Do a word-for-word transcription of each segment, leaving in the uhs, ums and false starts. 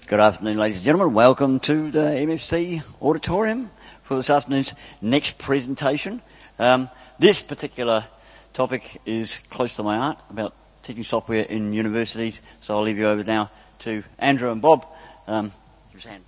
Good afternoon, ladies and gentlemen. Welcome to the M F C auditorium for this afternoon's next presentation. Um, this particular topic is close to my heart, about teaching software in universities, so I'll leave you over now to Andrew and Bob. Um, give us a hand.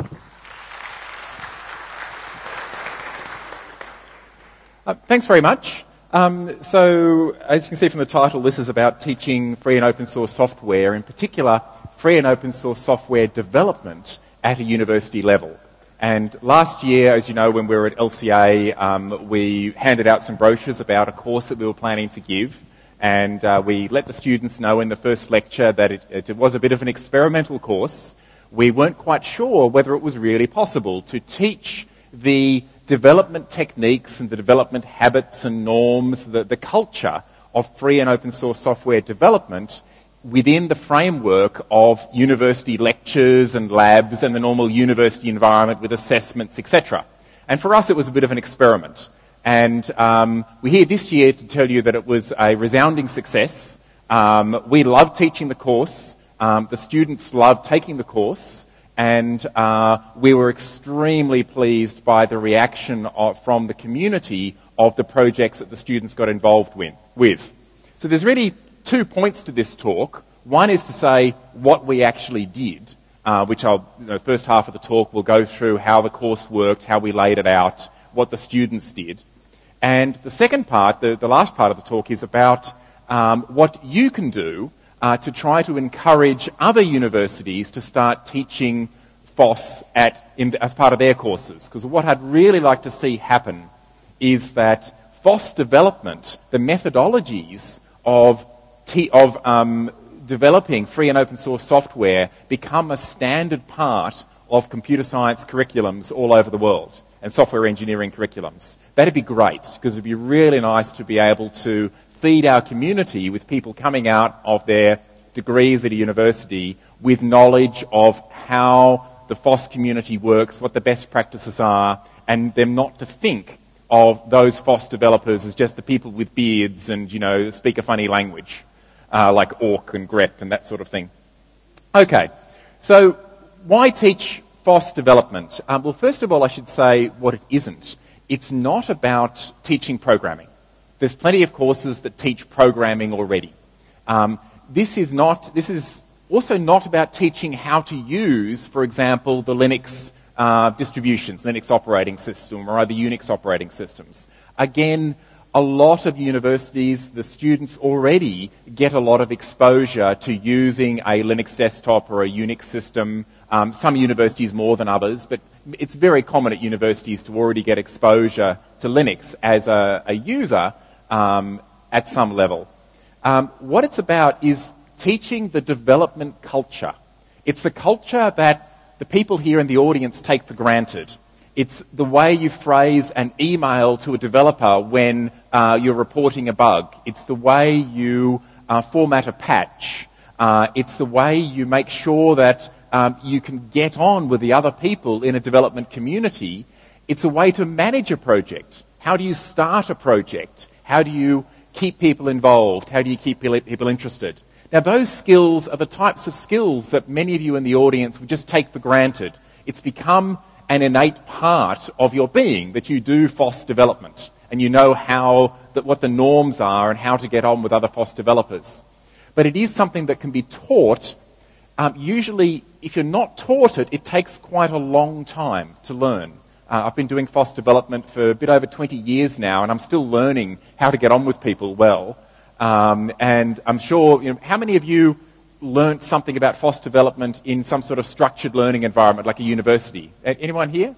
Uh, thanks very much. Um, so, as you can see from the title, this is about teaching free and open source software, in particular free and open source software development at a university level. And last year, as you know, when we were at L C A, um, we handed out some brochures about a course that we were planning to give. And uh, we let the students know in the first lecture that it, it was a bit of an experimental course. We weren't quite sure whether it was really possible to teach the development techniques and the development habits and norms, the, the culture of free and open source software development within the framework of university lectures and labs and the normal university environment with assessments, et cetera. And for us, it was a bit of an experiment. And um, we're here this year to tell you that it was a resounding success. Um, we loved teaching the course. Um, the students loved taking the course. And uh, we were extremely pleased by the reaction of, from the community of the projects that the students got involved with. with. So there's really two points to this talk. One is to say what we actually did, uh, which I'll, you know, first half of the talk will go through how the course worked, how we laid it out, what the students did. And the second part, the, the last part of the talk, is about um, what you can do uh, to try to encourage other universities to start teaching F O S at, in, as part of their courses. Because what I'd really like to see happen is that F O S development, the methodologies of T of um, developing free and open source software become a standard part of computer science curriculums all over the world and software engineering curriculums. That'd be great, because it'd be really nice to be able to feed our community with people coming out of their degrees at a university with knowledge of how the F O S community works, what the best practices are, and them not to think of those F O S developers as just the people with beards and, you know, speak a funny language. Uh, like awk and grep and that sort of thing. Okay, so why teach F O S development? Um, well, first of all, I should say what it isn't. It's not about teaching programming. There's plenty of courses that teach programming already. Um, this is not. This is also not about teaching how to use, for example, the Linux uh, distributions, Linux operating system, or other Unix operating systems. Again, a lot of universities, the students already get a lot of exposure to using a Linux desktop or a Unix system. Um, some universities more than others, but it's very common at universities to already get exposure to Linux as a, a user um, at some level. Um, what it's about is teaching the development culture. It's the culture that the people here in the audience take for granted. It's the way you phrase an email to a developer when uh, you're reporting a bug. It's the way you uh, format a patch. Uh, it's the way you make sure that um, you can get on with the other people in a development community. It's a way to manage a project. How do you start a project? How do you keep people involved? How do you keep people interested? Now, those skills are the types of skills that many of you in the audience would just take for granted. It's become an innate part of your being that you do F O S development, and you know how that what the norms are and how to get on with other F O S developers. But it is something that can be taught. Um, usually, if you're not taught it, it takes quite a long time to learn. Uh, I've been doing F O S development for a bit over twenty years now, and I'm still learning how to get on with people well. Um, and I'm sure, you know, how many of you learnt something about F O S development in some sort of structured learning environment like a university? Anyone here?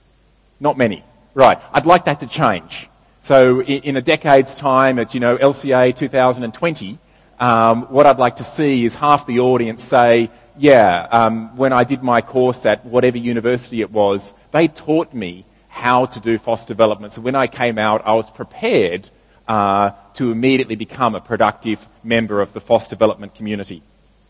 Not many. Right. I'd like that to change. So in, in a decade's time at, you know, L C A two thousand twenty, um, what I'd like to see is half the audience say, yeah, um, when I did my course at whatever university it was, they taught me how to do F O S development. So when I came out, I was prepared uh, to immediately become a productive member of the F O S development community.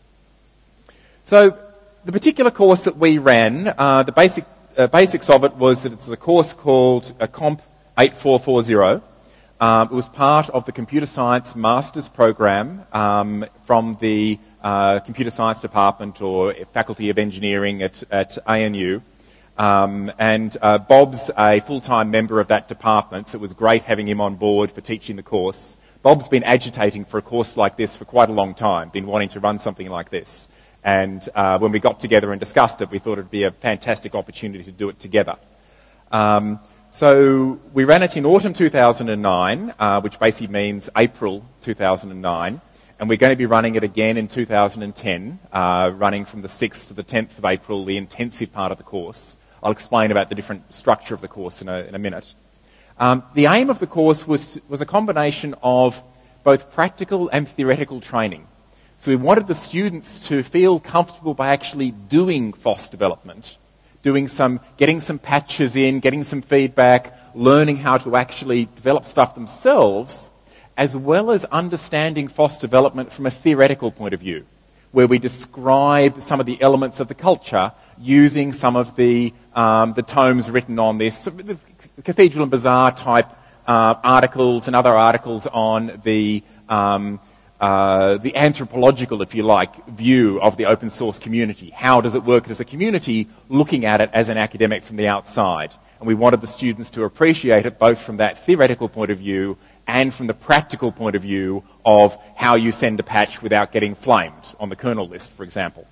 So the particular course that we ran, uh, the basic uh, basics of it was that it's a course called uh, Comp eighty-four forty. Um, it was part of the Computer Science Master's Program um, from the uh, computer science department or faculty of engineering at, at A N U. Um, and uh, Bob's a full-time member of that department, so it was great having him on board for teaching the course. Bob's been agitating for a course like this for quite a long time, been wanting to run something like this. And uh, when we got together and discussed it, we thought it would be a fantastic opportunity to do it together. Um, so we ran it in autumn two thousand nine, uh, which basically means April two thousand nine. And we're going to be running it again in two thousand ten, uh, running from the sixth to the tenth of April, the intensive part of the course. I'll explain about the different structure of the course in a, in a minute. Um, the aim of the course was, was a combination of both practical and theoretical training. So we wanted the students to feel comfortable by actually doing F O S development, doing some, getting some patches in, getting some feedback, learning how to actually develop stuff themselves, as well as understanding F O S development from a theoretical point of view, where we describe some of the elements of the culture using some of the um, the tomes written on this, the Cathedral and Bazaar type uh, articles and other articles on the um, uh, the anthropological, if you like, view of the open source community. How does it work as a community, looking at it as an academic from the outside? And we wanted the students to appreciate it both from that theoretical point of view and from the practical point of view of how you send a patch without getting flamed on the kernel list, for example.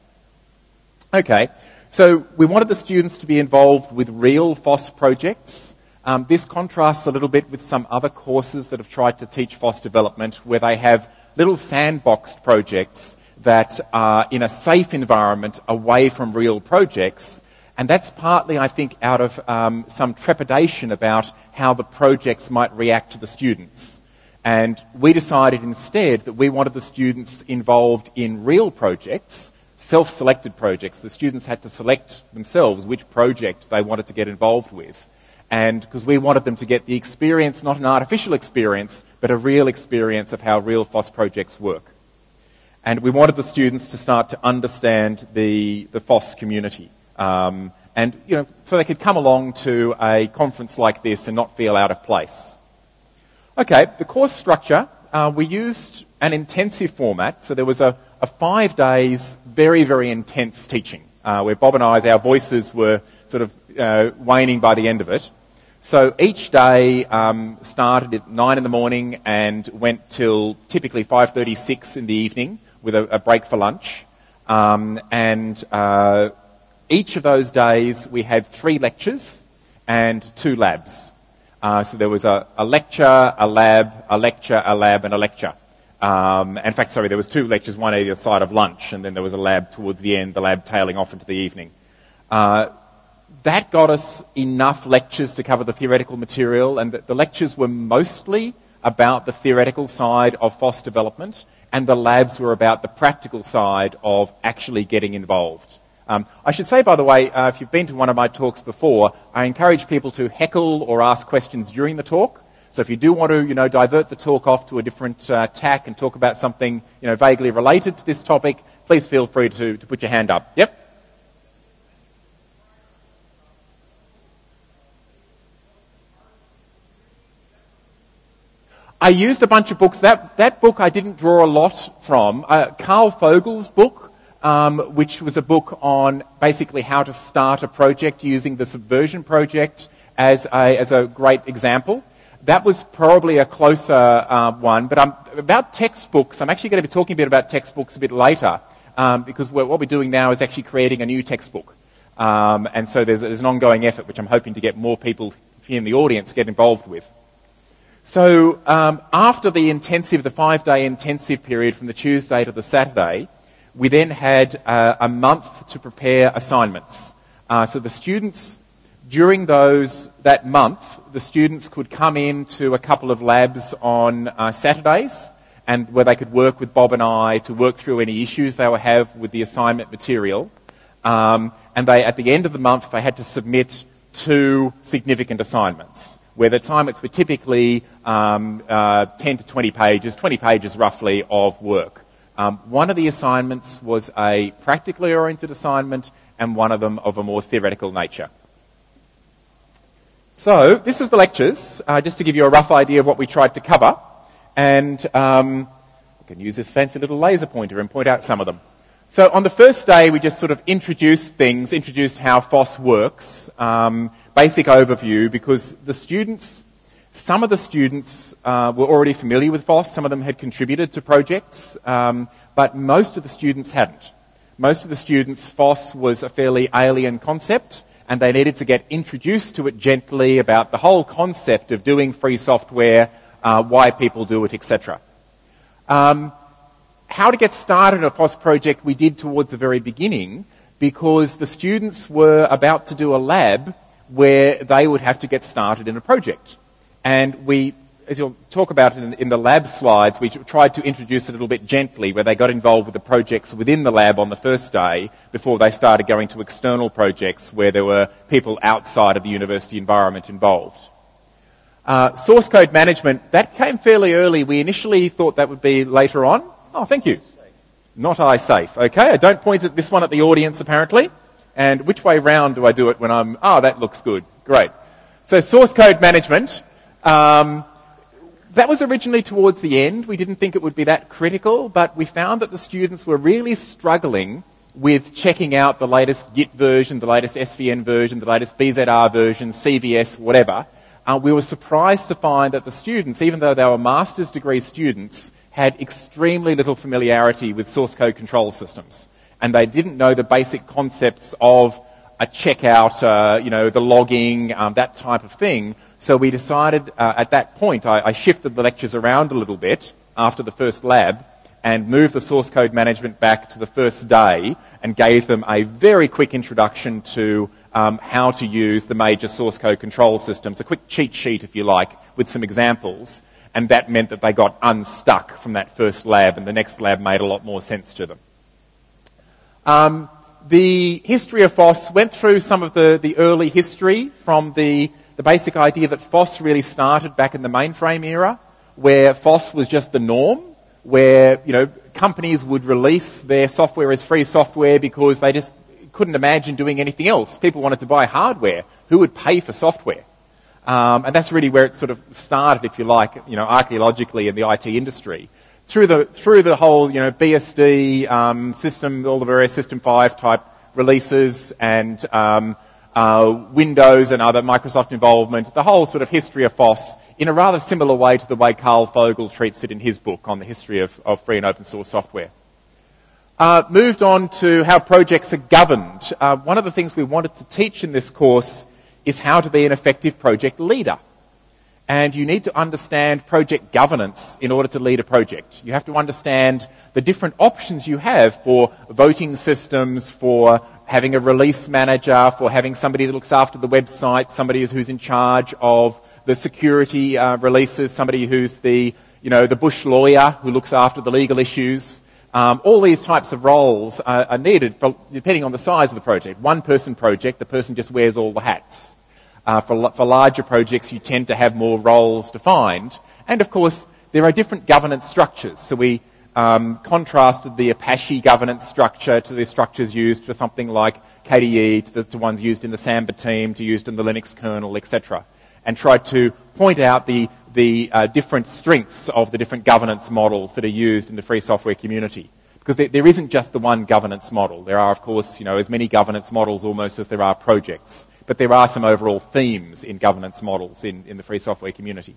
Okay. So we wanted the students to be involved with real F O S projects. Um, this contrasts a little bit with some other courses that have tried to teach F O S development, where they have little sandboxed projects that are in a safe environment away from real projects. And that's partly, I think, out of um, some trepidation about how the projects might react to the students. And we decided instead that we wanted the students involved in real projects, self-selected projects. The students had to select themselves which project they wanted to get involved with. And because we wanted them to get the experience, not an artificial experience, but a real experience of how real F O S projects work. And we wanted the students to start to understand the, the F O S community. Um, and, you know, so they could come along to a conference like this and not feel out of place. Okay, the course structure, uh, we used an intensive format. So there was a A five days, very, very intense teaching, uh, where Bob and I, our voices were sort of uh, waning by the end of it. So each day um, started at nine in the morning and went till typically five thirty-six in the evening with a, a break for lunch. Um, and uh, each of those days we had three lectures and two labs. Uh, so there was a, a lecture, a lab, a lecture, a lab, and a lecture. Um, in fact, sorry, there was two lectures, one either side of lunch, and then there was a lab towards the end, the lab tailing off into the evening. Uh, that got us enough lectures to cover the theoretical material, and the, the lectures were mostly about the theoretical side of F O S development, and the labs were about the practical side of actually getting involved. Um, I should say, by the way, uh, if you've been to one of my talks before, I encourage people to heckle or ask questions during the talk. So if you do want to, you know, divert the talk off to a different uh, tack and talk about something, you know, vaguely related to this topic, please feel free to, to put your hand up. Yep. I used a bunch of books. That that book I didn't draw a lot from. Uh, Carl Fogel's book, um, which was a book on basically how to start a project using the Subversion project as a as a great example. That was probably a closer uh, one. But um, about textbooks, I'm actually going to be talking a bit about textbooks a bit later, um, because we're, what we're doing now is actually creating a new textbook. Um, and so there's, there's an ongoing effort, which I'm hoping to get more people here in the audience get involved with. So um, after the intensive, the five-day intensive period from the Tuesday to the Saturday, we then had uh, a month to prepare assignments. Uh, so the students, during those that month, the students could come in to a couple of labs on uh, Saturdays, and where they could work with Bob and I to work through any issues they would have with the assignment material. Um, and they, at the end of the month, they had to submit two significant assignments, where the assignments were typically um, uh, ten to twenty pages, twenty pages roughly of work. Um, one of the assignments was a practically oriented assignment, and one of them of a more theoretical nature. So, this is the lectures, uh, just to give you a rough idea of what we tried to cover. And um, I can use this fancy little laser pointer and point out some of them. So on the first day, we just sort of introduced things, introduced how FOSS works, um, basic overview, because the students, some of the students uh, were already familiar with FOSS, some of them had contributed to projects, um, but most of the students hadn't. Most of the students, FOSS was a fairly alien concept, and they needed to get introduced to it gently about the whole concept of doing free software, uh, why people do it, et cetera. Um, how to get started in a FOSS project we did towards the very beginning, because the students were about to do a lab where they would have to get started in a project. And we, as you'll talk about in, in the lab slides, we tried to introduce it a little bit gently, where they got involved with the projects within the lab on the first day before they started going to external projects where there were people outside of the university environment involved. Uh, source code management, that came fairly early. We initially thought that would be later on. Oh, thank you. Not iSafe. Okay, I don't point at this one at the audience apparently. And which way round do I do it when I'm, oh, that looks good. Great. So source code management, um, that was originally towards the end. We didn't think it would be that critical, but we found that the students were really struggling with checking out the latest Git version, the latest S V N version, the latest B Z R version, C V S, whatever. Uh, we were surprised to find that the students, even though they were master's degree students, had extremely little familiarity with source code control systems. And they didn't know the basic concepts of a checkout, uh, you know, the logging, um, that type of thing. So we decided uh, at that point, I, I shifted the lectures around a little bit after the first lab and moved the source code management back to the first day and gave them a very quick introduction to um, how to use the major source code control systems, a quick cheat sheet, if you like, with some examples. And that meant that they got unstuck from that first lab, and the next lab made a lot more sense to them. Um, the history of FOSS went through some of the, the early history from the, the basic idea that FOSS really started back in the mainframe era, where FOSS was just the norm, where, you know, companies would release their software as free software because they just couldn't imagine doing anything else. People wanted to buy hardware. Who would pay for software? Um, and that's really where it sort of started, if you like, you know, archaeologically in the I T industry. Through the through the whole, you know, B S D um, system, all the various System five type releases, and um, uh, Windows and other Microsoft involvement, the whole sort of history of FOSS, in a rather similar way to the way Carl Fogel treats it in his book on the history of, of free and open source software. Uh, moved on to how projects are governed. Uh, one of the things we wanted to teach in this course is how to be an effective project leader. And you need to understand project governance in order to lead a project. You have to understand the different options you have for voting systems, for having a release manager, for having somebody that looks after the website, somebody who's in charge of the security uh, releases, somebody who's the, you know, the bush lawyer who looks after the legal issues. Um, all these types of roles are, are needed for, depending on the size of the project. One person project, the person just wears all the hats. Uh, for, for larger projects, you tend to have more roles defined. And of course, there are different governance structures. So we um, contrasted the Apache governance structure to the structures used for something like K D E, to the to ones used in the Samba team, to used in the Linux kernel, et cetera. And tried to point out the, the uh, different strengths of the different governance models that are used in the free software community. Because there, there isn't just the one governance model. There are, of course, you know, as many governance models almost as there are projects. But there are some overall themes in governance models in, in the free software community.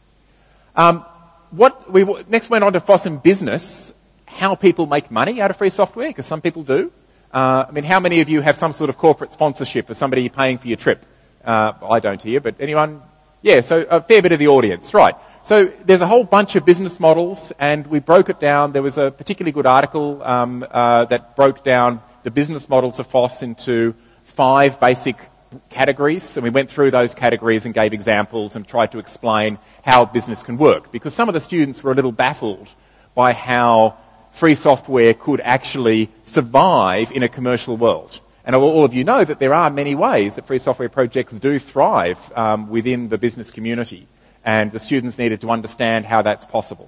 Um, what we next went on to FOSS in business, how people make money out of free software, because some people do. Uh, I mean, how many of you have some sort of corporate sponsorship or somebody paying for your trip? Uh, I don't here, but anyone? Yeah, so a fair bit of the audience, right. So there's a whole bunch of business models, and we broke it down. There was a particularly good article um, uh, that broke down the business models of FOSS into five basic categories, and we went through those categories and gave examples and tried to explain how business can work, because some of the students were a little baffled by how free software could actually survive in a commercial world. And all of you know that there are many ways that free software projects do thrive um, within the business community, and the students needed to understand how that's possible.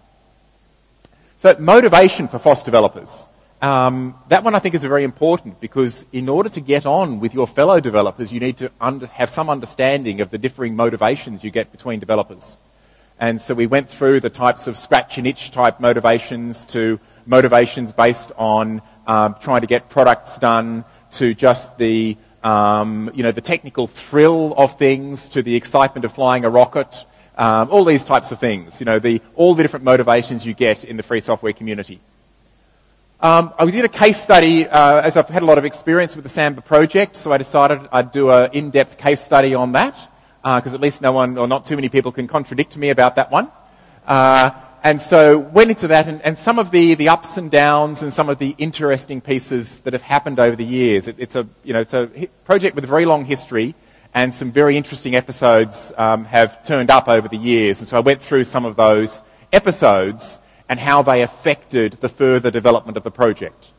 So motivation for FOSS developers. Um, that one I think is very important, because in order to get on with your fellow developers, you need to under, have some understanding of the differing motivations you get between developers. And so we went through the types of scratch and itch type motivations to motivations based on um, trying to get products done, to just the, um, you know, the technical thrill of things, to the excitement of flying a rocket, um, all these types of things, you know, the, all the different motivations you get in the free software community. Um, I did a case study, uh, as I've had a lot of experience with the Samba project, so I decided I'd do an in-depth case study on that, because uh, at least no one, or not too many people, can contradict me about that one. Uh, and so went into that, and, and some of the, the ups and downs, and some of the interesting pieces that have happened over the years. It, it's a, you know, it's a project with a very long history, and some very interesting episodes um, have turned up over the years. And so I went through some of those episodes and how they affected the further development of the project.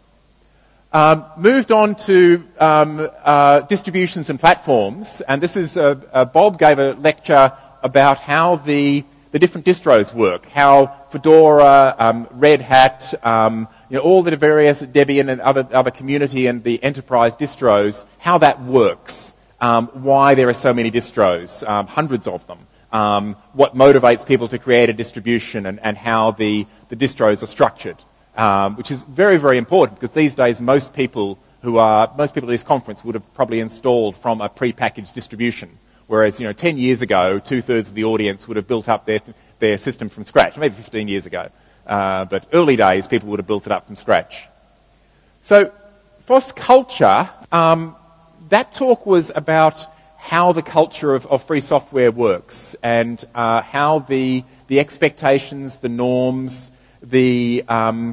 Um, moved on to um, uh, distributions and platforms, and this is uh, uh, Bob gave a lecture about how the the different distros work, how Fedora, um, Red Hat, um, you know, all the various Debian and other other community and the enterprise distros, how that works, um, why there are so many distros, um, hundreds of them. Um, what motivates people to create a distribution, and, and how the, the distros are structured, um, which is very, very important, because these days most people who are, most people at this conference would have probably installed from a pre-packaged distribution, whereas, you know, ten years ago, two-thirds of the audience would have built up their, their system from scratch, maybe fifteen years ago. Uh, but early days, people would have built it up from scratch. So, F O S culture, um, that talk was about how the culture of, of free software works, and uh, how the the expectations, the norms, the um,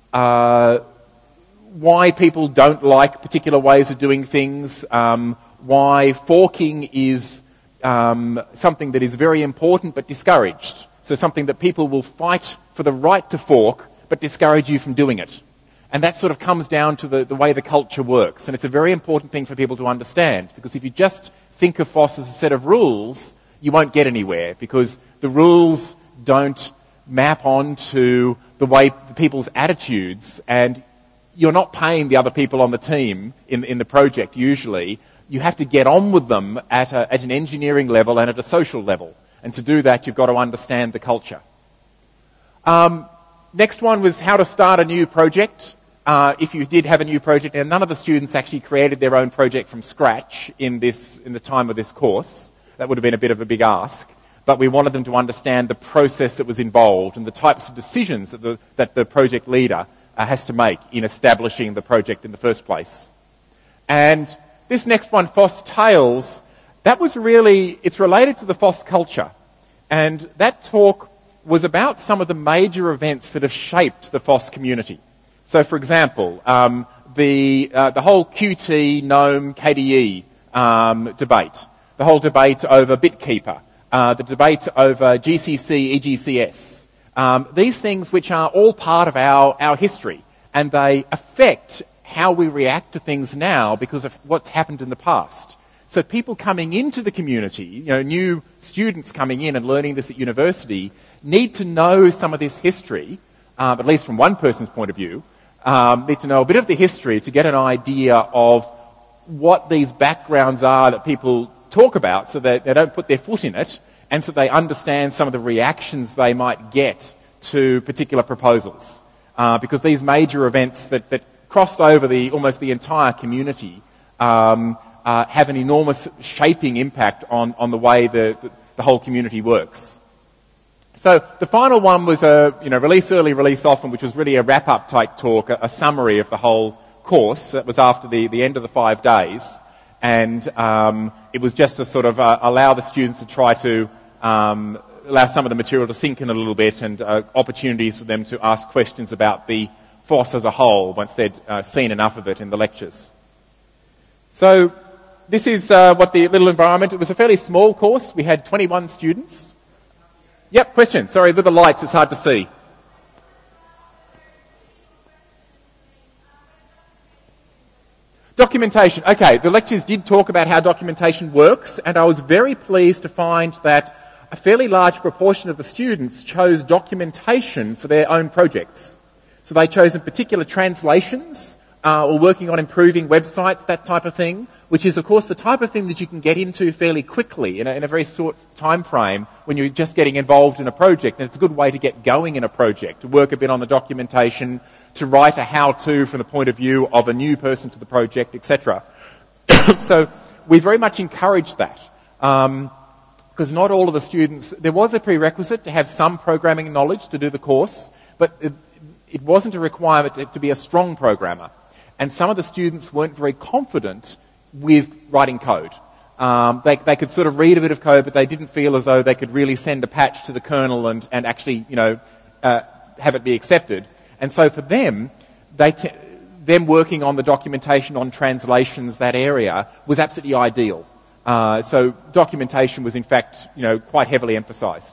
uh, why people don't like particular ways of doing things, um, why forking is um, something that is very important but discouraged. So something that people will fight for the right to fork but discourage you from doing it. And that sort of comes down to the, the way the culture works. And it's a very important thing for people to understand, because if you just think of F O S as a set of rules, you won't get anywhere, because the rules don't map onto the way people's attitudes, and you're not paying the other people on the team in, in the project usually. You have to get on with them at, a, at an engineering level and at a social level. And to do that, you've got to understand the culture. Um, next one was how to start a new project. Uh, if you did have a new project, and none of the students actually created their own project from scratch in this, in the time of this course. That would have been a bit of a big ask. But we wanted them to understand the process that was involved and the types of decisions that the, that the project leader uh, has to make in establishing the project in the first place. And this next one, F O S Tales, that was really, it's related to the F O S culture. And that talk was about some of the major events that have shaped the F O S community. So, for example, um, the uh, the whole Qt, GNOME, K D E um, debate, the whole debate over BitKeeper, uh, the debate over G C C, E G C S, um, these things which are all part of our, our history, and they affect how we react to things now because of what's happened in the past. So people coming into the community, you know, new students coming in and learning this at university, need to know some of this history, um, at least from one person's point of view. Um, need to know a bit of the history to get an idea of what these backgrounds are that people talk about, so that they don't put their foot in it, and so they understand some of the reactions they might get to particular proposals. Uh, because these major events that, that crossed over the almost the entire community um, uh, have an enormous shaping impact on, on the way the, the, the whole community works. So the final one was a, you know, release early, release often, which was really a wrap-up type talk, a, a summary of the whole course. That was after the, the end of the five days. And um, it was just to sort of uh, allow the students to try to um, allow some of the material to sink in a little bit, and uh, opportunities for them to ask questions about the F O S as a whole once they'd uh, seen enough of it in the lectures. So this is uh, what the little environment, it was a fairly small course. We had twenty-one students. Yep, question. Sorry, with the lights, it's hard to see. Documentation. Okay, the lectures did talk about how documentation works, and I was very pleased to find that a fairly large proportion of the students chose documentation for their own projects. So they chose in particular translations, uh, or working on improving websites, that type of thing, which is, of course, the type of thing that you can get into fairly quickly in a, in a very short time frame when you're just getting involved in a project. And it's a good way to get going in a project, to work a bit on the documentation, to write a how-to from the point of view of a new person to the project, et cetera. So we very much encourage that. Um, because not all of the students, there was a prerequisite to have some programming knowledge to do the course, but it, it wasn't a requirement to, to be a strong programmer. And some of the students weren't very confident with writing code. Um, they, they could sort of read a bit of code, but they didn't feel as though they could really send a patch to the kernel and, and actually, you know, uh, have it be accepted. And so for them, they t- them working on the documentation on translations, that area, was absolutely ideal. Uh, so documentation was in fact, you know, quite heavily emphasised.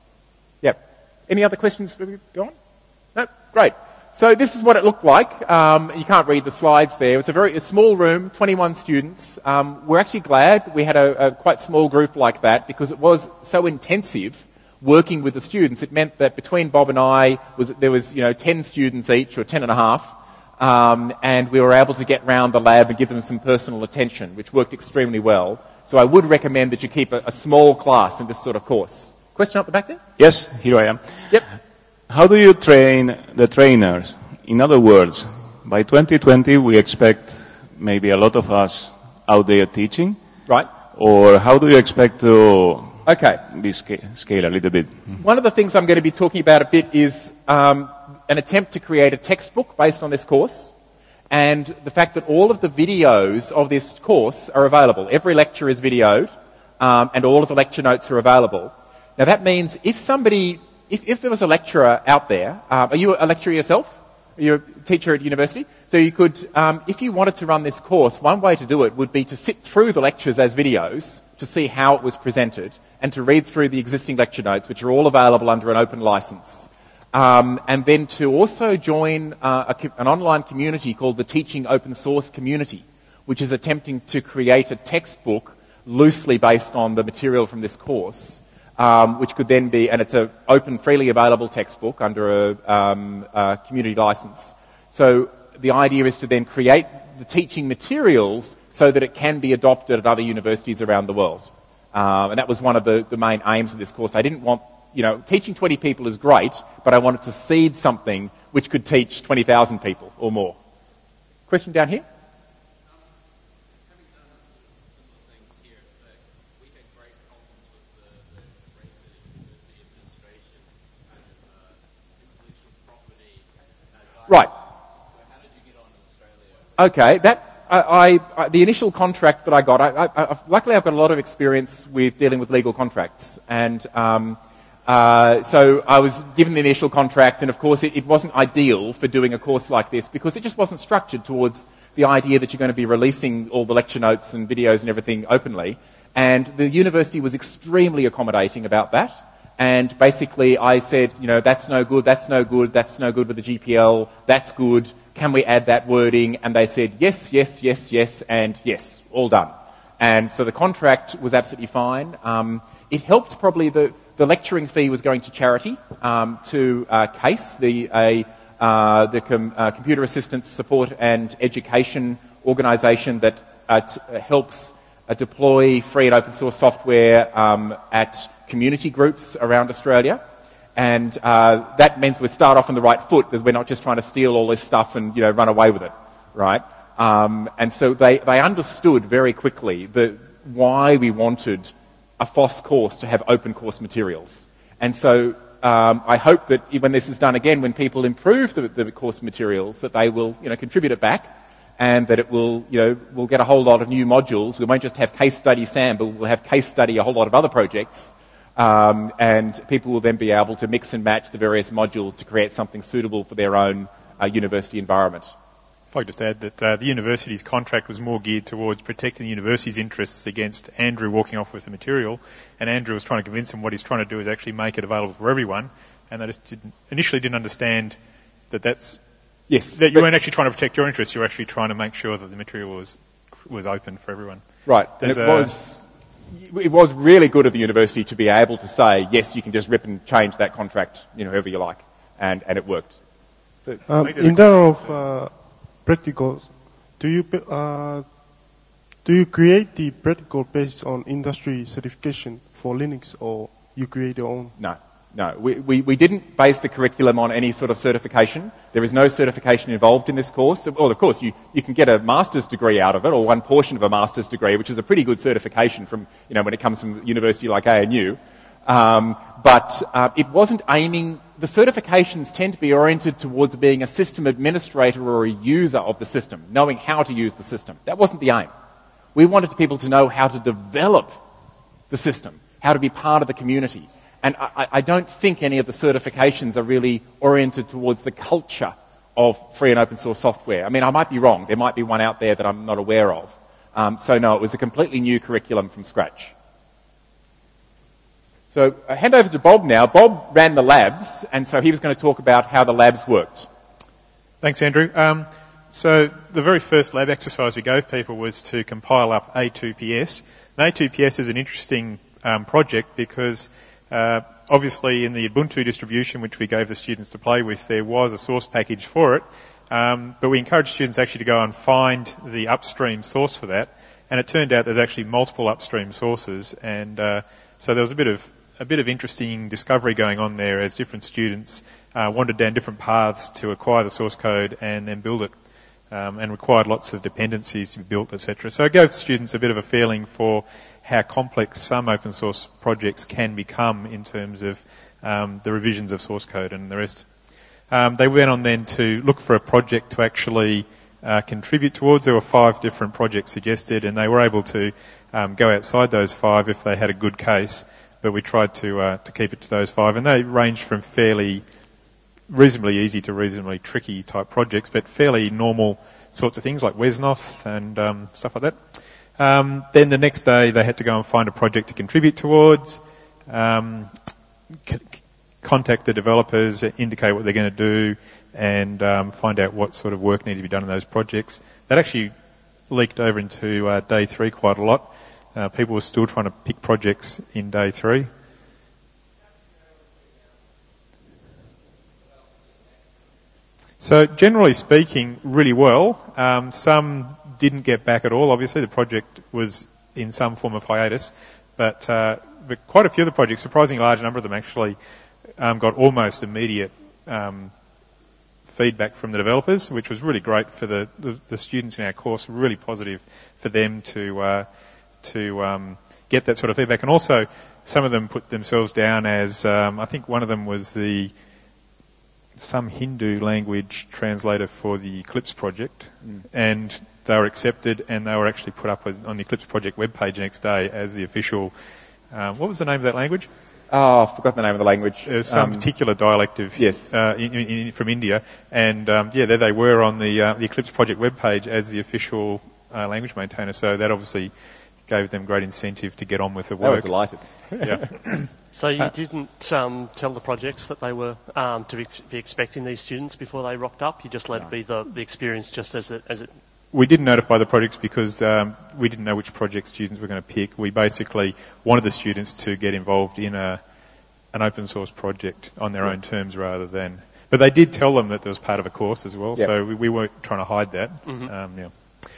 Yep. Any other questions? Go on? No? Great. So this is what it looked like. Um, you can't read the slides there. It was a very a small room, twenty-one students. Um, we're actually glad we had a, a quite small group like that because it was so intensive working with the students. It meant that between Bob and I, was there was, you know, ten students each, or ten and a half. Um, and we were able to get round the lab and give them some personal attention, which worked extremely well. So I would recommend that you keep a, a small class in this sort of course. Question up the back there? Yes, here I am. Yep. How do you train the trainers? In other words, by twenty twenty we expect maybe a lot of us out there teaching. Right. Or how do you expect to okay. be sca- scale a little bit? One of the things I'm going to be talking about a bit is um, an attempt to create a textbook based on this course. And the fact that all of the videos of this course are available. Every lecture is videoed, um, and all of the lecture notes are available. Now that means if somebody, if, if there was a lecturer out there, um, are you a lecturer yourself? Are you a teacher at university? So you could, um, if you wanted to run this course, one way to do it would be to sit through the lectures as videos to see how it was presented, and to read through the existing lecture notes, which are all available under an open license. Um, and then to also join uh, a, an online community called the Teaching Open Source Community, which is attempting to create a textbook loosely based on the material from this course, um, which could then be, and it's an open, freely available textbook under a, um, a community license. So the idea is to then create the teaching materials so that it can be adopted at other universities around the world. Um, and that was one of the, the main aims of this course. I didn't want You know, teaching twenty people is great, but I wanted to seed something which could teach twenty thousand people or more. Question down here? Right. So how did you get on in Australia? Okay, that I, I the initial contract that I got. I, I, I, luckily, I've got a lot of experience with dealing with legal contracts, and um, uh, so I was given the initial contract. And of course, it, it wasn't ideal for doing a course like this because it just wasn't structured towards the idea that you're going to be releasing all the lecture notes and videos and everything openly. And the university was extremely accommodating about that. And basically I said, you know, that's no good, that's no good, that's no good with the G P L, that's good, can we add that wording? And they said, yes, yes, yes, yes, and yes, all done. And so the contract was absolutely fine. Um, it helped probably, the, the lecturing fee was going to charity, um, to uh, CASE, the, a, uh, the com, uh, Computer Assistance Support and Education organisation that uh, t- uh, helps uh, deploy free and open source software um, at community groups around Australia, and uh, that means we start off on the right foot because we're not just trying to steal all this stuff and, you know, run away with it, right? Um, and so they, they understood very quickly the, why we wanted a F O S course to have open course materials. And so um, I hope that when this is done again, when people improve the, the course materials, that they will, you know, contribute it back, and that it will, you know, we'll get a whole lot of new modules. We won't just have case study SAM, but we'll have case study a whole lot of other projects. Um, and people will then be able to mix and match the various modules to create something suitable for their own uh, university environment. If I could just add that uh, the university's contract was more geared towards protecting the university's interests against Andrew walking off with the material, and Andrew was trying to convince them what he's trying to do is actually make it available for everyone, and they just didn't, initially didn't understand that that's yes, that you weren't actually trying to protect your interests, you were actually trying to make sure that the material was was open for everyone. Right, There's and it a, was... It was really good of the university to be able to say, yes, you can just rip and change that contract, you know, however you like, and, and it worked. So, um, in terms of uh, practical, do you uh, do you create the practical based on industry certification for Linux, or you create your own? No. No, we, we, we didn't base the curriculum on any sort of certification. There is no certification involved in this course. Well, of course, you, you can get a master's degree out of it, or one portion of a master's degree, which is a pretty good certification from, you know, when it comes from a university like A N U. Um, but uh, it wasn't aiming... The certifications tend to be oriented towards being a system administrator or a user of the system, knowing how to use the system. That wasn't the aim. We wanted people to know how to develop the system, how to be part of the community. And I, I don't think any of the certifications are really oriented towards the culture of free and open source software. I mean, I might be wrong. There might be one out there that I'm not aware of. Um, so no, it was a completely new curriculum from scratch. So I hand over to Bob now. Bob ran the labs, and so he was going to talk about how the labs worked. Thanks, Andrew. Um, so the very first lab exercise we gave people was to compile up A two P S. And A two P S is an interesting um, project because Uh, obviously, in the Ubuntu distribution, which we gave the students to play with, there was a source package for it, um, but we encouraged students actually to go and find the upstream source for that, and it turned out there's actually multiple upstream sources, and uh, so there was a bit of a bit of interesting discovery going on there as different students uh, wandered down different paths to acquire the source code and then build it, um, and required lots of dependencies to be built, et cetera. So it gave students a bit of a feeling for how complex some open source projects can become in terms of um, the revisions of source code and the rest. Um, they went on then to look for a project to actually uh, contribute towards. There were five different projects suggested, and they were able to um, go outside those five if they had a good case, but we tried to uh, to keep it to those five, and they ranged from fairly reasonably easy to reasonably tricky type projects, but fairly normal sorts of things like Wesnoth and um, stuff like that. Um, then the next day they had to go and find a project to contribute towards, um, c- contact the developers, indicate what they're going to do, and um, find out what sort of work needed to be done in those projects. That actually leaked over into uh, day three quite a lot. Uh, people were still trying to pick projects in day three. So generally speaking, really well. Um, some didn't get back at all. Obviously, the project was in some form of hiatus, but, uh, but quite a few of the projects, surprisingly large number of them actually um, got almost immediate um, feedback from the developers, which was really great for the, the, the students in our course. Really positive for them to uh, to um, get that sort of feedback, and also some of them put themselves down as um, I think one of them was the some Hindu language translator for the Eclipse project, mm. and they were accepted, and they were actually put up on the Eclipse project webpage the next day as the official. Um, what was the name of that language? Oh, I've forgotten the name of the language. Uh, some um, particular dialect of yes. uh, in, in, in, from India, and um, yeah, there they were on the uh, the Eclipse project webpage as the official uh, language maintainer. So that obviously gave them great incentive to get on with the work. They were delighted. Yeah. So you didn't um, tell the projects that they were um, to be, be expecting these students before they rocked up? You just let no. it be the, the experience just as it... As it we didn't notify the projects because um, we didn't know which project students were going to pick. We basically wanted the students to get involved in a an open source project on their yeah. own terms rather than... But they did tell them that there was part of a course as well, yeah. so we, we weren't trying to hide that. Mm-hmm. Um, yeah.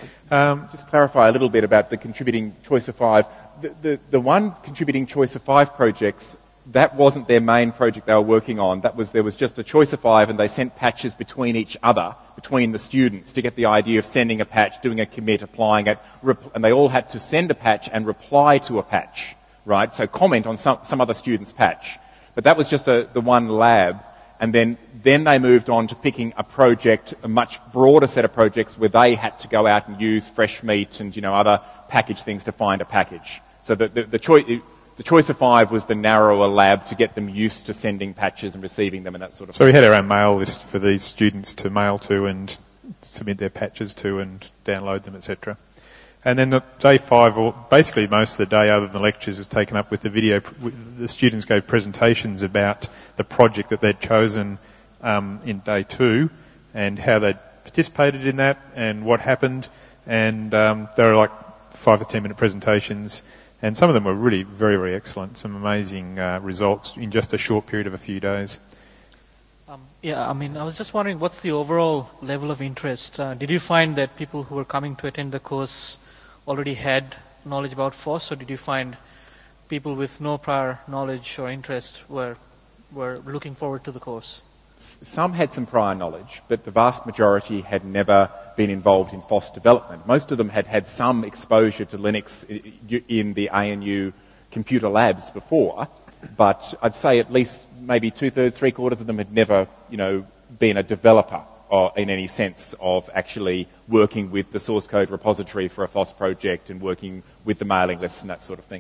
Um, just clarify a little bit about the contributing choice of five. The, the, the one contributing choice of five projects, that wasn't their main project they were working on. That was, there was just a choice of five, and they sent patches between each other, between the students, to get the idea of sending a patch, doing a commit, applying it, rep- and they all had to send a patch and reply to a patch, right? So comment on some, some other student's patch. But that was just a, the one lab. And then, then they moved on to picking a project, a much broader set of projects where they had to go out and use fresh meat and, you know, other package things to find a package. So the, the, the, choice, the choice of five was the narrower lab to get them used to sending patches and receiving them and that sort of so thing. So we had our own mail list for these students to mail to and submit their patches to and download them, et cetera. And then the day five, or basically most of the day other than the lectures, was taken up with the video. The students gave presentations about the project that they'd chosen um, in day two and how they'd participated in that and what happened. And um, they were like five to ten minute presentations, and some of them were really very, very excellent. Some amazing uh, results in just a short period of a few days. Um, yeah, I mean, I was just wondering, what's the overall level of interest? Uh, did you find that people who were coming to attend the course already had knowledge about FOSS, or did you find people with no prior knowledge or interest were were looking forward to the course? Some had some prior knowledge, but the vast majority had never been involved in FOSS development. Most of them had had some exposure to Linux in the A N U computer labs before, but I'd say at least maybe two-thirds, three-quarters of them had never, you know, been a developer or in any sense of actually working with the source code repository for a FOSS project and working with the mailing lists and that sort of thing.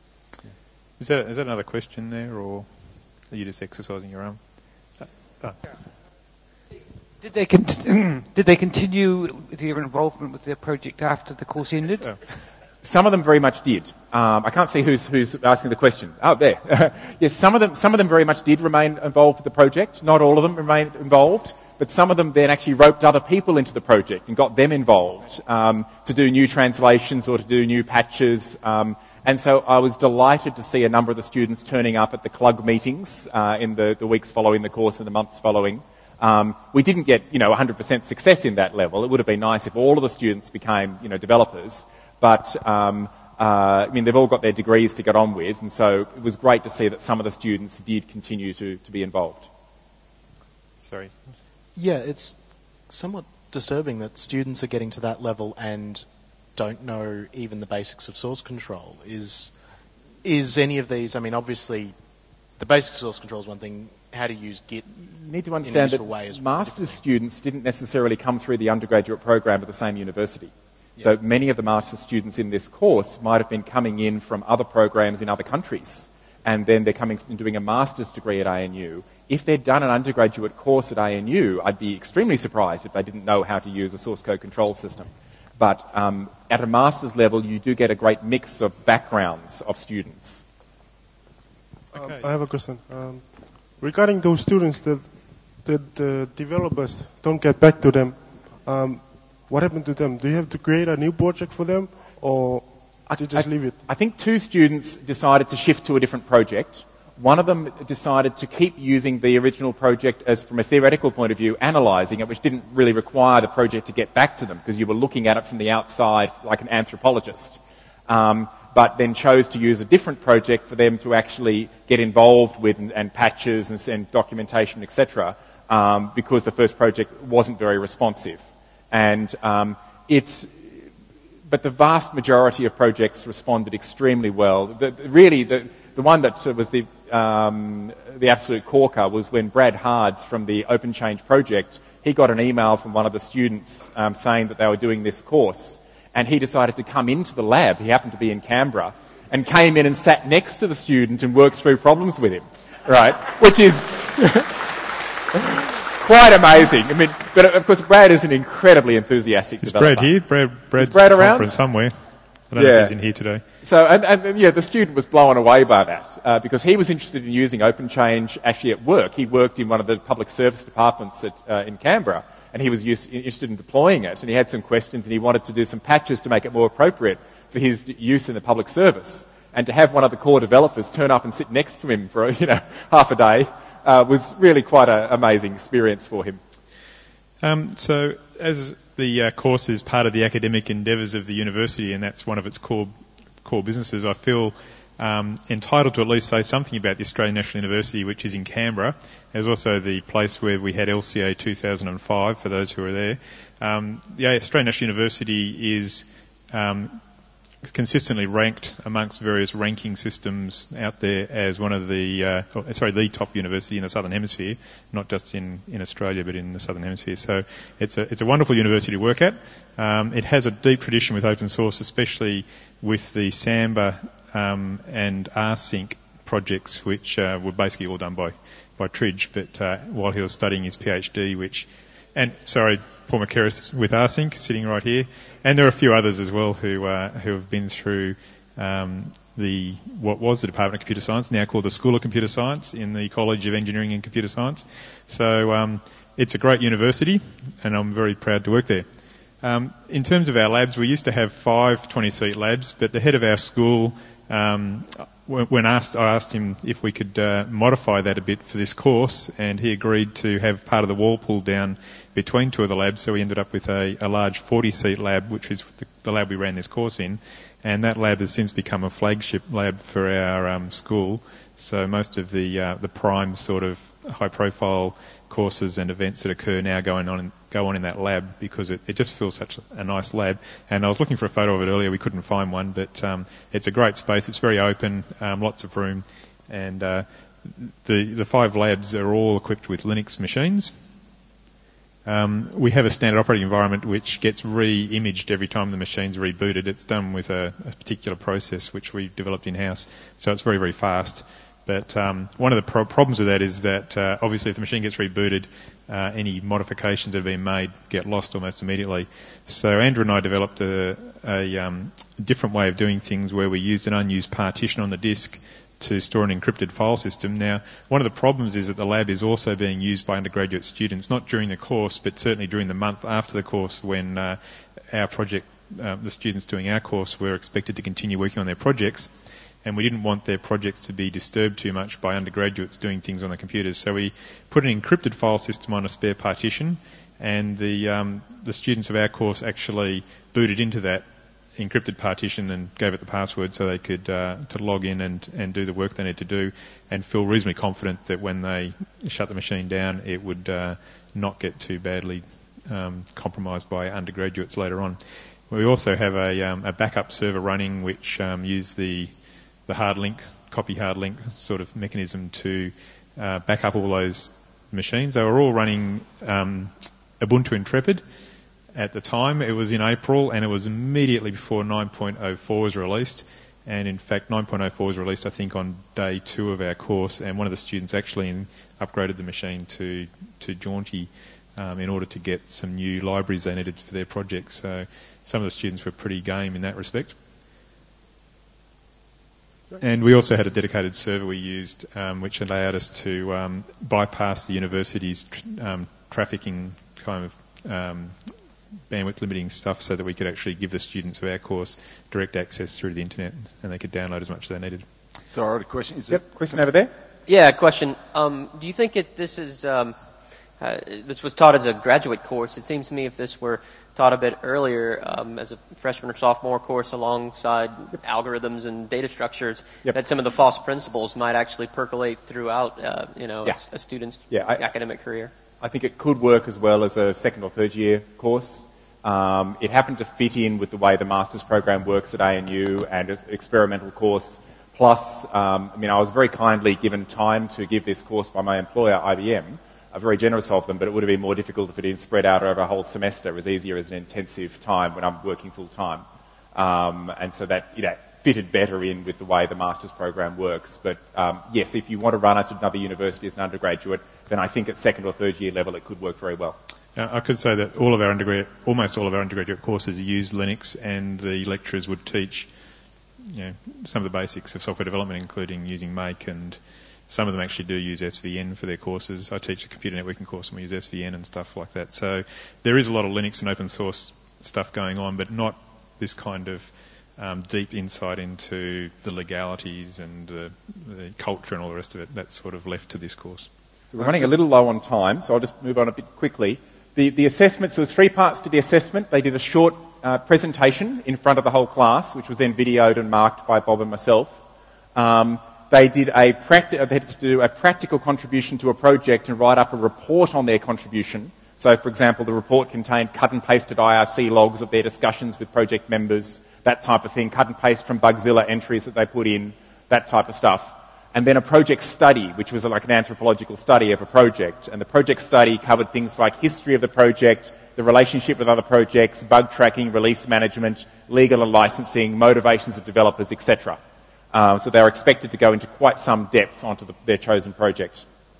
Is that, is that another question there, or are you just exercising your arm? Oh. Did they con- did they continue with their involvement with their project after the course ended? Oh. Some of them very much did. Um, I can't see who's who's asking the question. Oh, there. Yes, some of them some of them very much did remain involved with the project. Not all of them remained involved, but some of them then actually roped other people into the project and got them involved um, to do new translations or to do new patches. Um, and so I was delighted to see a number of the students turning up at the C L U G meetings uh, in the, the weeks following the course and the months following. Um, we didn't get, you know, one hundred percent success in that level. It would have been nice if all of the students became, you know, developers. But, um, uh, I mean, they've all got their degrees to get on with, and so it was great to see that some of the students did continue to, to be involved. Sorry. Yeah, it's somewhat disturbing that students are getting to that level and don't know even the basics of source control. Is is any of these, I mean, obviously, the basics of source control is one thing. How to use Git You need to understand that way is master's students didn't necessarily come through the undergraduate program at the same university. So Yeah. many of the master's students in this course might have been coming in from other programs in other countries, and then they're coming and doing a master's degree at A N U. If they'd done an undergraduate course at A N U, I'd be extremely surprised if they didn't know how to use a source code control system. But um, at a master's level, you do get a great mix of backgrounds of students. Um, I have a question. Um, regarding those students that, that the developers don't get back to them, um, what happened to them? Do you have to create a new project for them, or do you just I, leave it? I think two students decided to shift to a different project. One of them decided to keep using the original project as, from a theoretical point of view, analysing it, which didn't really require the project to get back to them because you were looking at it from the outside like an anthropologist. Um, but then chose to use a different project for them to actually get involved with and, and patches and, and documentation, et cetera, um, because the first project wasn't very responsive. And um, it's, but the vast majority of projects responded extremely well. The, really, the, the one that was the um, the absolute corker was when Brad Hards from the Open Change project, he got an email from one of the students um, saying that they were doing this course, and he decided to come into the lab. He happened to be in Canberra, and came in and sat next to the student and worked through problems with him, right? Which is quite amazing. I mean, but of course, Brad is an incredibly enthusiastic Is developer. Brad here? Brad, Brad's Is Brad around? conference somewhere. I don't know Yeah. if he's in here today. So, and, and yeah, the student was blown away by that uh, because he was interested in using OpenChange actually at work. He worked in one of the public service departments at, uh, in Canberra, and he was use, interested in deploying it. And he had some questions, and he wanted to do some patches to make it more appropriate for his use in the public service. And to have one of the core developers turn up and sit next to him for you know half a day uh, was really quite an amazing experience for him. Um, so, as the uh, course is part of the academic endeavours of the university, and that's one of its core core businesses, I feel um, entitled to at least say something about the Australian National University, which is in Canberra. There's also the place where we had L C A two thousand five, for those who are there. Um, the Australian National University is um, consistently ranked amongst various ranking systems out there as one of the, uh, oh, sorry, the top university in the Southern Hemisphere, not just in, in Australia but in the Southern Hemisphere. So it's a, it's a wonderful university to work at. Um, it has a deep tradition with open source, especially with the Samba um, and rsync projects, which uh, were basically all done by, by Tridge, but uh, while he was studying his PhD, which, and sorry, Paul McKerris with rsync sitting right here, and there are a few others as well who uh, who have been through um, the what was the Department of Computer Science, now called the School of Computer Science in the College of Engineering and Computer Science. So um, it's a great university, and I'm very proud to work there. Um, in terms of our labs, we used to have five twenty-seat labs, but the head of our school um, when when asked, I asked him if we could uh, modify that a bit for this course, and he agreed to have part of the wall pulled down between two of the labs, so we ended up with a, a large forty-seat lab, which is the, the lab we ran this course in, and that lab has since become a flagship lab for our um, school. So most of the uh, the prime sort of high-profile courses and events that occur now going on in, go on in that lab because it, it just feels such a nice lab. And I was looking for a photo of it earlier. We couldn't find one, but um, it's a great space. It's very open, um, lots of room, and uh, the the five labs are all equipped with Linux machines. Um, we have a standard operating environment which gets re-imaged every time the machine's rebooted. It's done with a, a particular process which we developed in-house, so it's very, very fast. But um, one of the pro- problems with that is that uh, obviously if the machine gets rebooted, uh, any modifications that have been made get lost almost immediately. So Andrew and I developed a, a um, different way of doing things where we used an unused partition on the disk to store an encrypted file system. Now, one of the problems is that the lab is also being used by undergraduate students, not during the course, but certainly during the month after the course when uh, our project, uh, the students doing our course were expected to continue working on their projects. And we didn't want their projects to be disturbed too much by undergraduates doing things on the computers. So we put an encrypted file system on a spare partition, and the um, the students of our course actually booted into that encrypted partition and gave it the password so they could uh, to log in and, and do the work they need to do and feel reasonably confident that when they shut the machine down it would uh, not get too badly um, compromised by undergraduates later on. We also have a, um, a backup server running which um, used the the hard link, copy hard link sort of mechanism to uh, back up all those machines. They were all running um, Ubuntu Intrepid at the time. It was in April and it was immediately before nine point oh four was released. And in fact, nine point oh four was released, I think, on day two of our course, and one of the students actually in, upgraded the machine to, to Jaunty um, in order to get some new libraries they needed for their project. So some of the students were pretty game in that respect. And we also had a dedicated server we used, um, which allowed us to um, bypass the university's tr- um, trafficking kind of um, bandwidth limiting stuff, so that we could actually give the students of our course direct access through the internet, and they could download as much as they needed. Sorry, question. Is yep, question over there. Yeah, question. Um, do you think it, this is um, uh, this was taught as a graduate course? It seems to me if this were taught a bit earlier um, as a freshman or sophomore course alongside algorithms and data structures, yep. that some of the false principles might actually percolate throughout, uh, you know, yeah. a, a student's yeah, I, academic career. I think it could work as well as a second or third year course. Um, it happened to fit in with the way the master's program works at A N U and as an experimental course. Plus, um, I mean, I was very kindly given time to give this course by my employer, I B M. Very generous of them, but it would have been more difficult if it had been spread out over a whole semester. It was easier as an intensive time when I'm working full time. Um, and so that, you know, fitted better in with the way the master's program works. But um, yes, if you want to run it at another university as an undergraduate, then I think at second or third year level it could work very well. Uh, I could say that all of our undergraduate, almost all of our undergraduate courses use Linux, and the lecturers would teach, you know, some of the basics of software development, including using Make, and some of them actually do use S V N for their courses. I teach a computer networking course and we use S V N and stuff like that. So there is a lot of Linux and open source stuff going on, but not this kind of um, deep insight into the legalities and uh, the culture and all the rest of it. That's sort of left to this course. So we're running a little low on time, so I'll just move on a bit quickly. The, the assessments, there was three parts to the assessment. They did a short uh, presentation in front of the whole class, which was then videoed and marked by Bob and myself. Um, They did a practi- they had to do a practical contribution to a project and write up a report on their contribution. So, for example, the report contained cut and pasted I R C logs of their discussions with project members, that type of thing, cut and paste from Bugzilla entries that they put in, that type of stuff. And then a project study, which was like an anthropological study of a project. And the project study covered things like history of the project, the relationship with other projects, bug tracking, release management, legal and licensing, motivations of developers, et cetera. Uh, so they were expected to go into quite some depth onto the, their chosen project.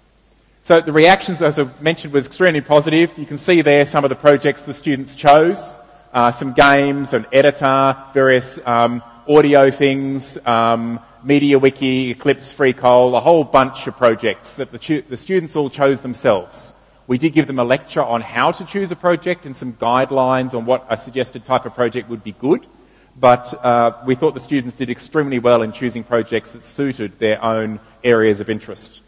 So the reactions, as I mentioned, was extremely positive. You can see there some of the projects the students chose. Uh, some games, an editor, various um, audio things, um, MediaWiki, Eclipse, FreeCol, a whole bunch of projects that the, tu- the students all chose themselves. We did give them a lecture on how to choose a project and some guidelines on what a suggested type of project would be good. but uh, we thought the students did extremely well in choosing projects that suited their own areas of interest.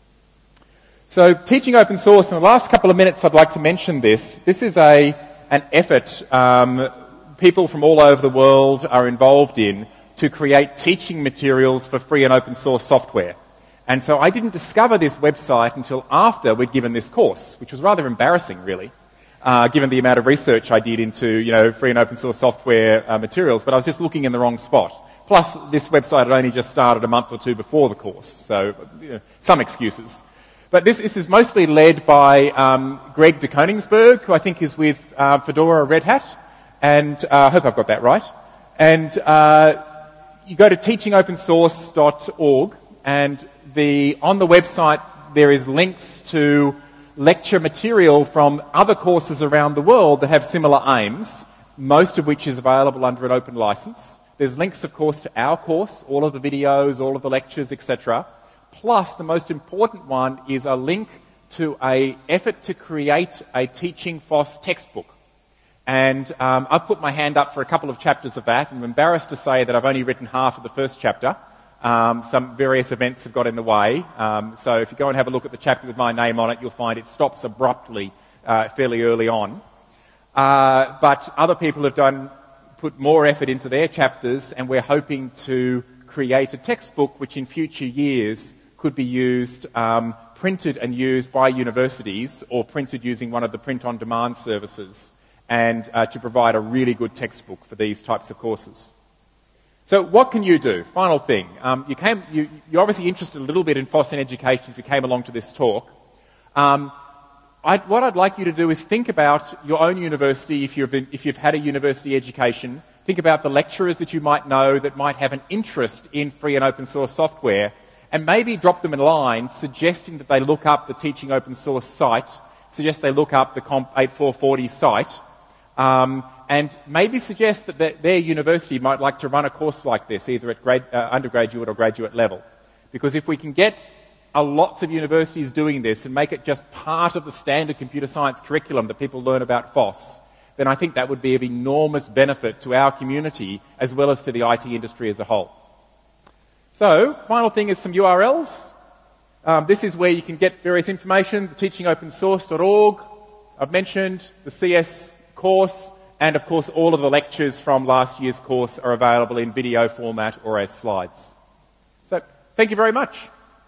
So teaching open source, in the last couple of minutes I'd like to mention this. This is a an effort um, people from all over the world are involved in to create teaching materials for free and open source software. And so I didn't discover this website until after we'd given this course, which was rather embarrassing, really, uh, given the amount of research I did into, you know, free and open source software uh, materials, but I was just looking in the wrong spot. Plus, this website had only just started a month or two before the course, so you know, some excuses. But this, this is mostly led by um, Greg de Koningsberg, who I think is with uh, Fedora Red Hat, and uh, I hope I've got that right. And uh, you go to teaching open source dot org, and the on the website there is links to lecture material from other courses around the world that have similar aims, most of which is available under an open license. There's links, of course, to our course, all of the videos, all of the lectures, et cetera. Plus, the most important one is a link to an effort to create a Teaching F O S textbook. And um, I've put my hand up for a couple of chapters of that, and I'm embarrassed to say that I've only written half of the first chapter. Um, some various events have got in the way. Um, so if you go and have a look at the chapter with my name on it, you'll find it stops abruptly uh, fairly early on. Uh, but other people have done put more effort into their chapters, and we're hoping to create a textbook which in future years could be used, um, printed and used by universities, or printed using one of the print-on-demand services, and uh, to provide a really good textbook for these types of courses. So what can you do? Final thing. Um, you came, you, you're obviously interested a little bit in F O S in education if you came along to this talk. Um, I'd, what I'd like you to do is think about your own university, if you've, been, if you've had a university education. Think about the lecturers that you might know that might have an interest in free and open source software, and maybe drop them a line suggesting that they look up the Teaching Open Source site, suggest they look up the Comp eighty-four forty site, um, and maybe suggest that their, their university might like to run a course like this, either at grad, uh, undergraduate or graduate level. Because if we can get uh, lots of universities doing this and make it just part of the standard computer science curriculum that people learn about F O S, then I think that would be of enormous benefit to our community as well as to the I T industry as a whole. So, final thing is some U R Ls. Um, this is where you can get various information, the teaching open source dot org, I've mentioned, the C S course, and of course all of the lectures from last year's course are available in video format or as slides. So, thank you very much.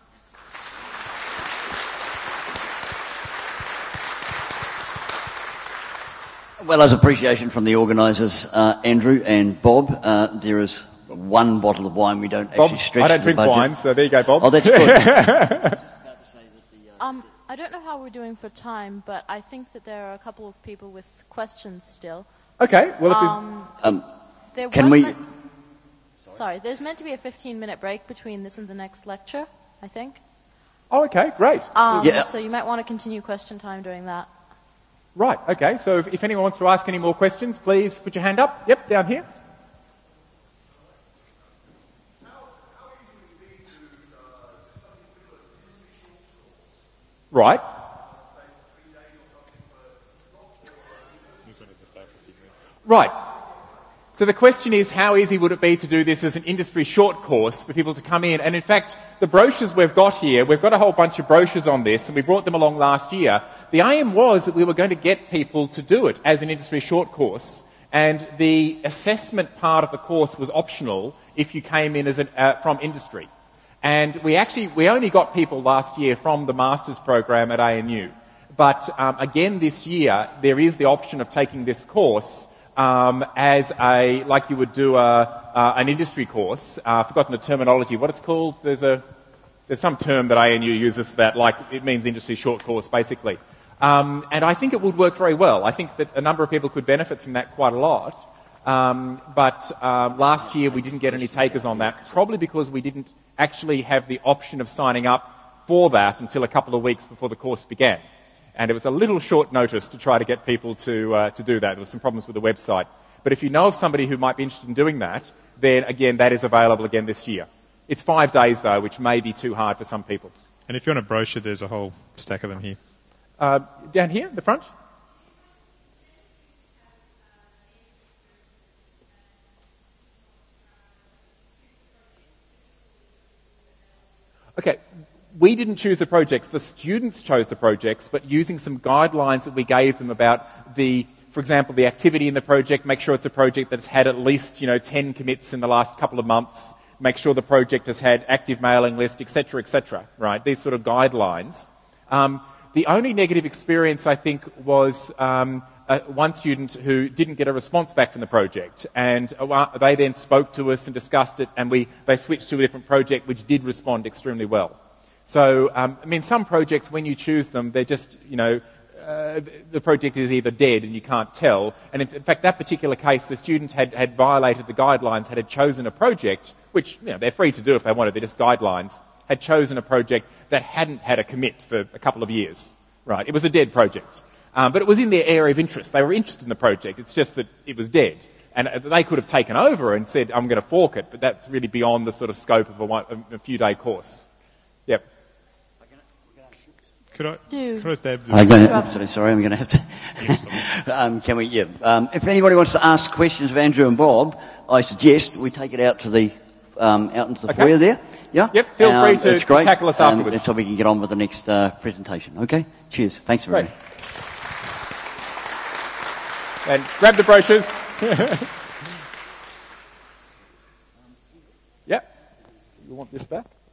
Well, as appreciation from the organisers, uh, Andrew and Bob, uh, there is one bottle of wine we don't Bob, actually stretch I don't the drink budget. wine, so there you go, Bob. Oh, that's good. um, I don't know how we're doing for time, but I think that there are a couple of people with questions still. Okay, well, if um, um, there can was we... meant- Sorry, there's meant to be a fifteen-minute break between this and the next lecture, I think. Oh, okay, great. Um, Yeah. So you might want to continue question time during that. Right, okay, so if, if anyone wants to ask any more questions, please put your hand up. Yep, down here. Right. Right. So the question is, how easy would it be to do this as an industry short course for people to come in? And in fact, the brochures we've got here, we've got a whole bunch of brochures on this, and we brought them along last year. The aim was that we were going to get people to do it as an industry short course, and the assessment part of the course was optional if you came in as an, uh, from industry. And we actually, we only got people last year from the master's program at A N U. But um, again this year, there is the option of taking this course um, as a, like you would do a, uh, an industry course. Uh, I've forgotten the terminology, what it's called. There's a, there's some term that A N U uses for that, like it means industry short course basically. Um, and I think it would work very well. I think that a number of people could benefit from that quite a lot. Um, but uh, last year we didn't get any takers on that, probably because we didn't actually have the option of signing up for that until a couple of weeks before the course began. And it was a little short notice to try to get people to uh, to do that. There were some problems with the website. But if you know of somebody who might be interested in doing that, then again, that is available again this year. It's five days though, which may be too hard for some people. And if you want a brochure, there's a whole stack of them here. Uh, down here, the front. we didn't choose the projects, the students chose the projects, but using some guidelines that we gave them about the, for example, the activity in the project, make sure it's a project that's had at least, you know, ten commits in the last couple of months, make sure the project has had active mailing list, et cetera, et cetera, right? These sort of guidelines. Um, the only negative experience, I think, was um, uh, one student who didn't get a response back from the project, and uh, they then spoke to us and discussed it, and we they switched to a different project which did respond extremely well. So, um, I mean, some projects, when you choose them, they're just, you know, uh, the project is either dead and you can't tell. And in, in fact, that particular case, the student had, had violated the guidelines, had, had chosen a project, which, you know, they're free to do if they wanted, they're just guidelines, had chosen a project that hadn't had a commit for a couple of years. Right, it was a dead project. Um, but it was in their area of interest. They were interested in the project. It's just that it was dead. And they could have taken over and said, I'm going to fork it, but that's really beyond the sort of scope of a, one, a few day course. Yep. Could I, Do. could I stab I'm going to, sorry, sorry, I'm going to have to, um, can we, yeah. Um, if anybody wants to ask questions of Andrew and Bob, I suggest we take it out to the, um, out into the Okay. foyer there. Yeah? Yep, feel um, free to, it's great. to tackle us um, afterwards. so we can get on with the next, uh, presentation. Okay? Cheers. Thanks very much. And grab the brochures. Yep. You want this back?